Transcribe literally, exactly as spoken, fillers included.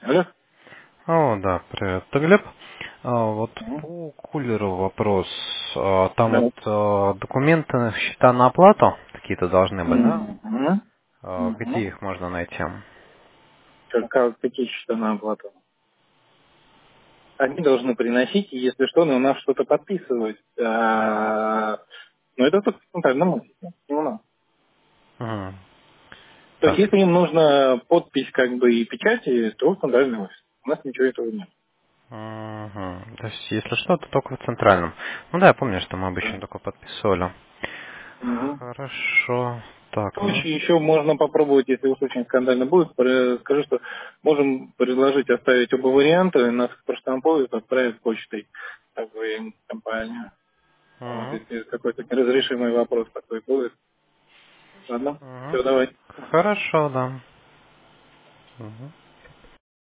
Алло. О, да, привет. Это Глеб. А, вот Мгм. по кулеру вопрос. А, там Да. вот а, документы, счета на оплату какие-то должны быть, да? Мгм. А, Мгм. где их можно найти? Как, как- какие счета на оплату? Они должны приносить, и если что, на нас что-то подписывать. А, Но это только в центральном офисе. Не у нас. Мгм. То есть, Так. если им нужна подпись как бы и печати, то в центральный офис. У нас ничего этого нет. Мгм. То есть, если что, то только в центральном. Ну да, я помню, что мы обычно Да. только подписывали. Мгм. Хорошо. Так, Ну, ну. Еще, еще можно попробовать, если уж очень скандально будет, пре- скажу, что можем предложить оставить оба варианта, нас проштампуют, отправят почтой, как бы, им в компанию. Вот, Мгм. если какой-то неразрешимый вопрос такой будет. Ладно? Мгм. Все, давай. Хорошо, да. Мгм.